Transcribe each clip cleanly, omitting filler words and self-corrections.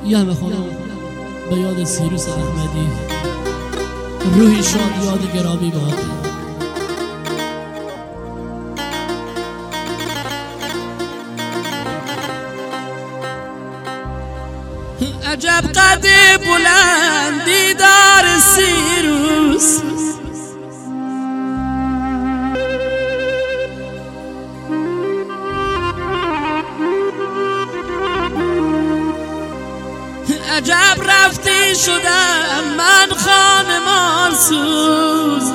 یه خانم به یاد سیروس احمدی، روحی شاد یاد گرامی باد. عجب قد بلندی دار سیروس، عجب رفتی شدم من خانمان سوز.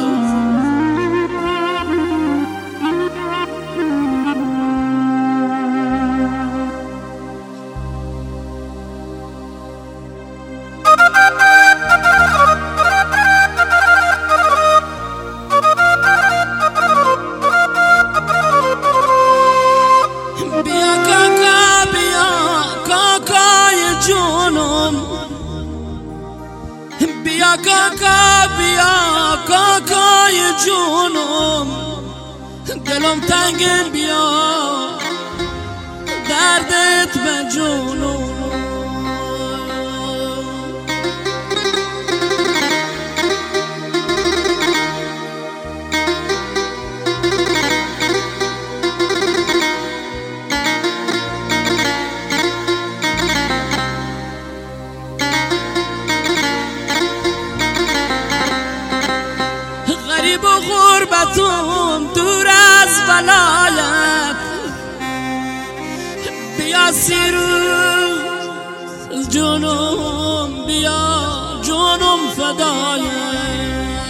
بیا کاکا بیا کاکای جونم، بیا کاکا بیا کاکای جونم، دلم تنگه بیا دردت به جونم. غریب و غربتم دور از ولایت، بیا سیروس جونم، بیا جونم فدایت.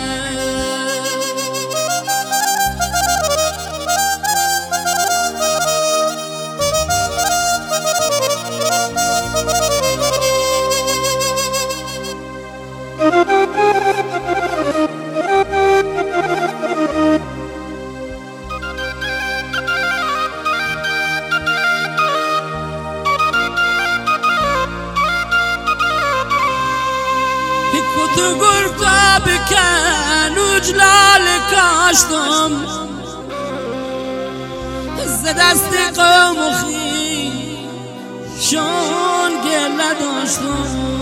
تو گرتا بکن و جلال کاشتم، ز دست قوم و خویشان گله داشتم.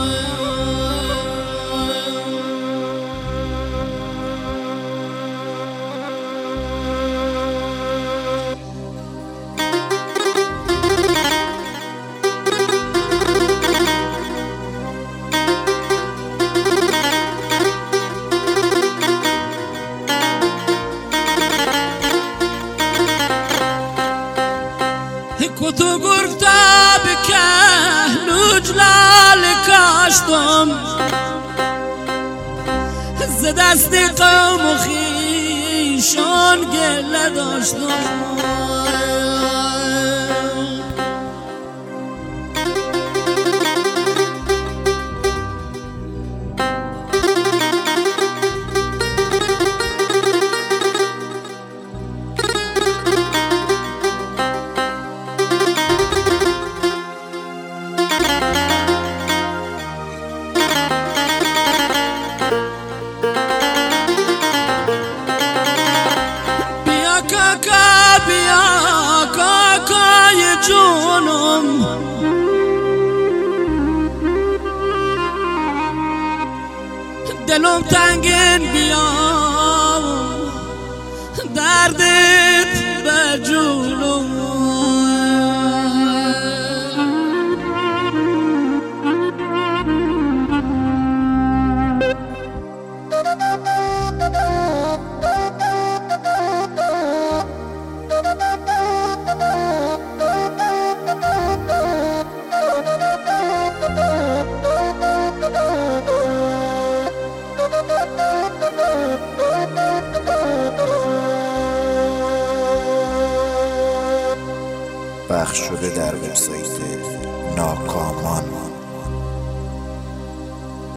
تو گرتا بکن و جلال کاشتم، ز دست قوم و خویشان گله داشتم. بیا کاکای جونم، دلم تنگین بیا دردت به جونم. پخش شده در وبسایت ناکامان.